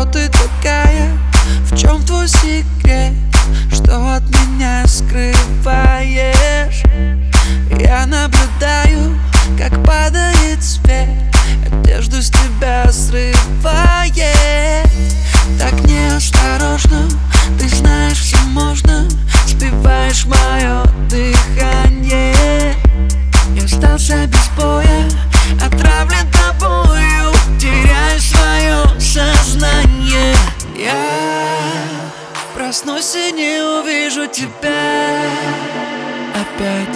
Кто ты такая? В чем твой секрет? Что от меня скрываешь? Я наблюдаю, как падает свет, одежду с тебя срывает. Так неосторожно, ты знаешь, все можно. Сбиваешь мое дыхание. Я остался без боя, отравлен тобою, теряю свое сознание. Я проснусь и не увижу тебя опять.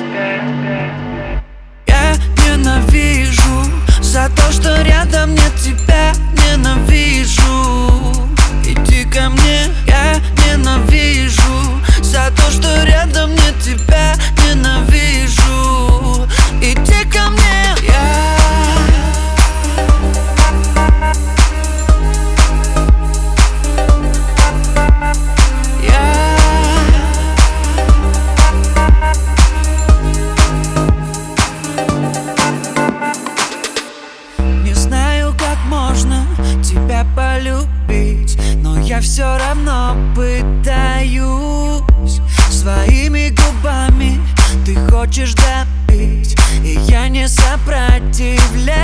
Я ненавижу за то, что рядом нет тебя. Ненавижу, иди ко мне. Я ненавижу за то, что рядом нет тебя. Ненавижу, иди ко мне. Тебя полюбить, но я все равно пытаюсь. Своими губами ты хочешь добить, и я не сопротивляюсь.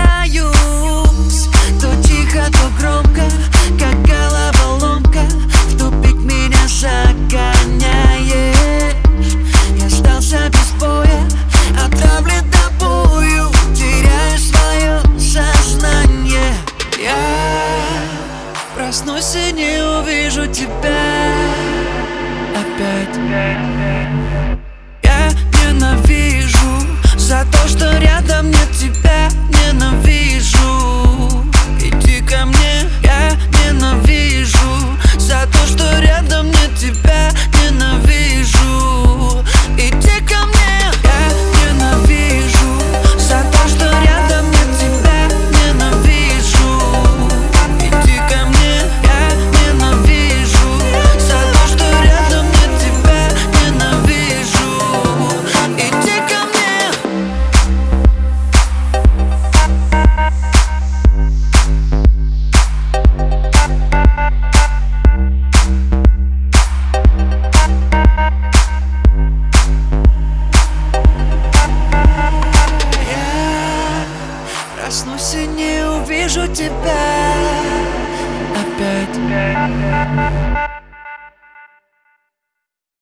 То тихо, то громко, как головоломка, в тупик меня загоняешь. Я остался без боя, отравлен тобою, теряю свое сознание. Я проснусь и не увижу тебя опять. Я ненавижу за то, что рядом нет тебя. Ненавижу, иди ко мне. Я ненавижу за то, что рядом нет тебя. Ненавижу, иди ко мне. Я ненавижу за то, что рядом нет тебя. Ненавижу, иди ко мне. Я ненавижу за то, что рядом нет тебя. Ненавижу, иди ко мне. Проснусь и не увижу тебя опять.